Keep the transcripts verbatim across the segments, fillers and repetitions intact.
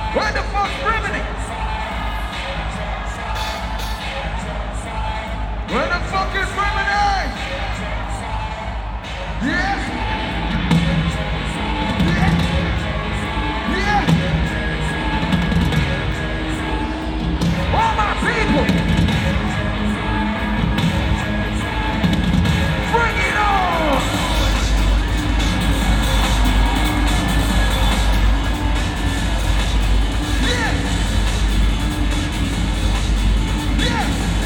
Where the fuck's Remedy? Where the fuck is Remedy? Yeah? Yeah? Yeah? All my people! Bring it on! Yeah! Yeah!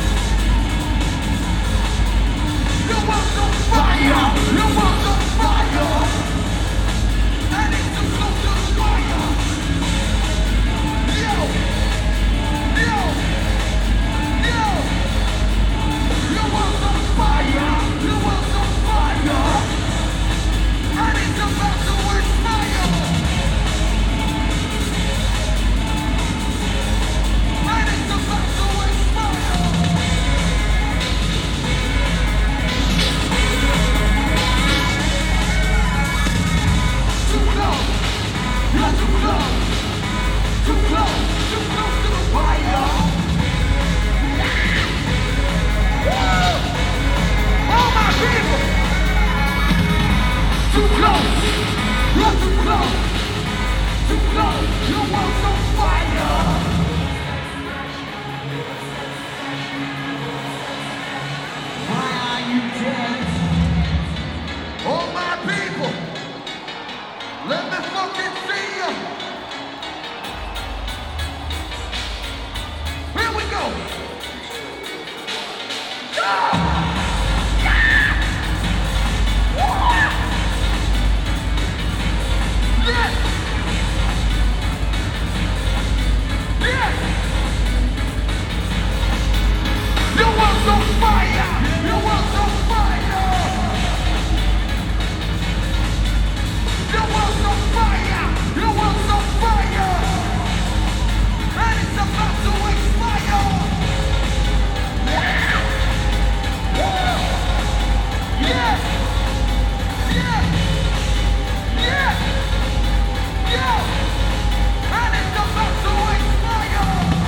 You want some fire! You want some fire! I need to go to the fire! Yo! Yo! Yo! You want some fire? You want some fire? I need to go to with fire! I need to go to with fire! Too close! You're too close! Too close! Too close to the fire! Woo! All my people! Too close! You're too close! Too close! You want some fire! Why are you dead? All my people! Let me fucking see you! Here we go! Yeah! Yeah! Yes! Yes! You want some fire! You want some fire! You want some fire! You want some fire! And it's about to expire! Yeah! Yeah! Yeah! Yeah! Yeah! Yeah! And it's about to expire!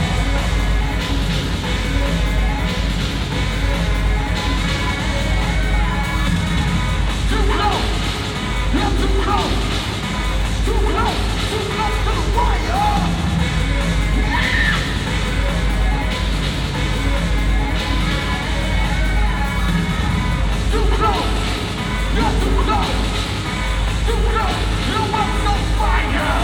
Too close! You're too close! Too close! Too close to the fire! Too close! You're too close! Too close! You want some fire!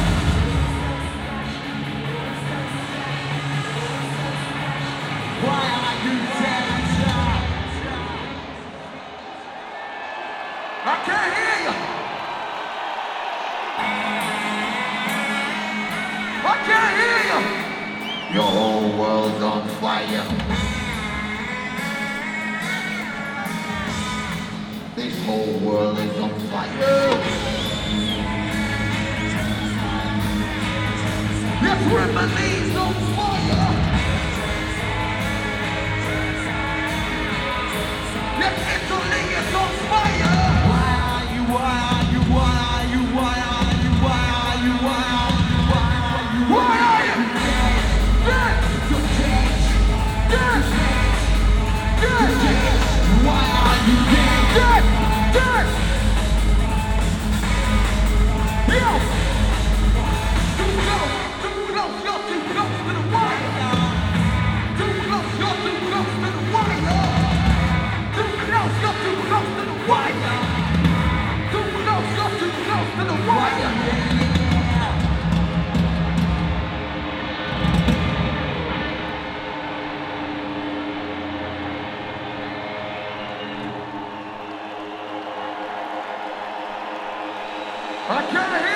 Why are you dead? I can't hear you! I can't hear you! Your whole world's on fire. This whole world is on fire. Yes, Remedi's on fire. Yes, Italy is on fire. Why are you, why are you, why are you, why are you, why are you, why are you, why are you, why are you? Yes! Yes! Yes! Why are you dead? Yes! Yes! Yo! Too close! Too close! You're too close to the wire! Too close! You're too close to the wire! Too close! You're too close to the wire! Too close! You're too close to the wire! I can't hear